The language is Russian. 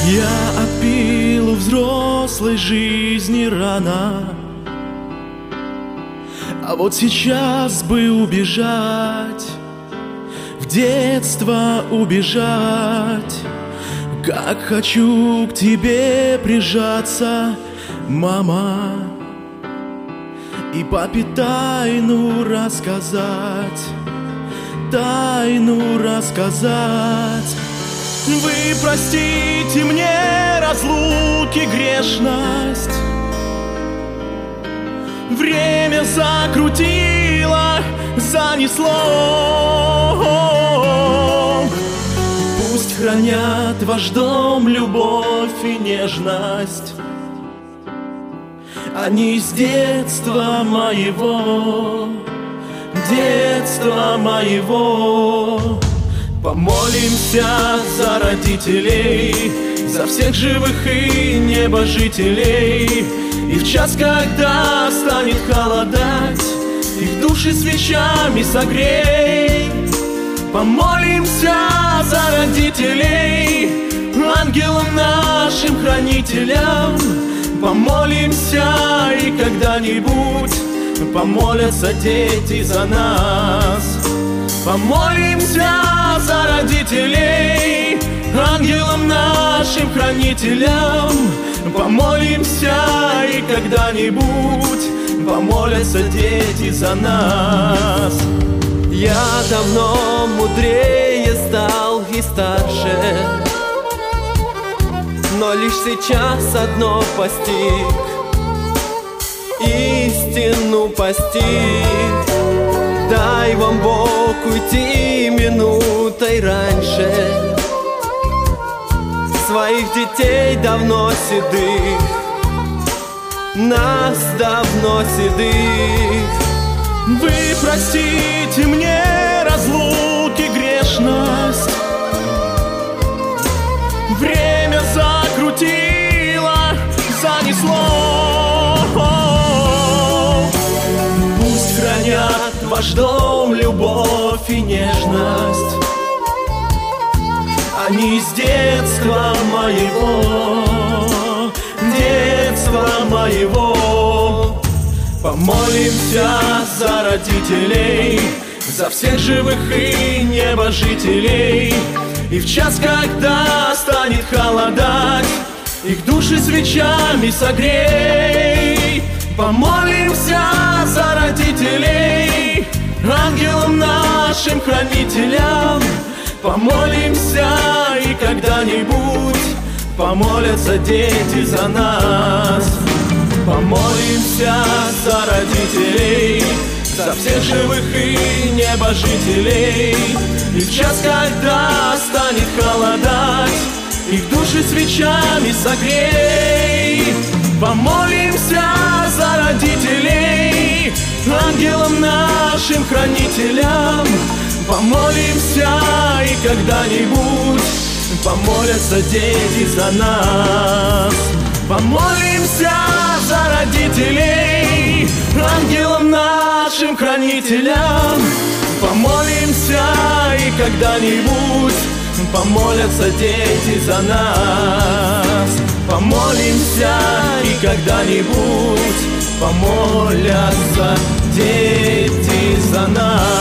Я отпил у взрослой жизни рано, а вот сейчас бы убежать, в детство убежать. Как хочу к тебе прижаться, мама, и папе тайну рассказать, тайну рассказать. Вы простите мне разлуки, грешность. Время закрутило, занесло. Пусть хранят ваш дом любовь и нежность. Они с детства моего, детства моего. Помолимся за родителей, за всех живых и небожителей. И в час, когда станет холодать, их души свечами согрей. Помолимся за родителей, ангелам нашим хранителям. Помолимся, и когда-нибудь помолятся дети за нас. Помолимся за родителей, ангелам нашим хранителям. Помолимся, и когда-нибудь помолятся дети за нас. Я давно мудрее стал и старше, но лишь сейчас одно постиг, истину постиг. Дай вам Бог уйти минутой раньше, своих детей давно седых, нас давно седых. Вы простите мне разлуки, грешность. Время закрутило, занесло. Пусть хранят ваш дом любовь и нежность. Они с детства моего, детства моего. Помолимся за родителей, за всех живых и небожителей. И в час, когда станет холодать, их души свечами согрей. Помолимся за родителей, ангелам нашим хранителям. Помолимся, и когда-нибудь помолятся дети за нас. Помолимся за родителей, за всех живых и небожителей. И в час, когда станет холодать, их души свечами согрей. Помолимся за родителей, ангелам нашим хранителям. Помолимся, и когда-нибудь помолятся дети за нас. Помолимся за родителей, ангелам нашим хранителям. Помолимся, и когда-нибудь помолятся дети за нас. Помолимся, и когда-нибудь помолятся дети за нас.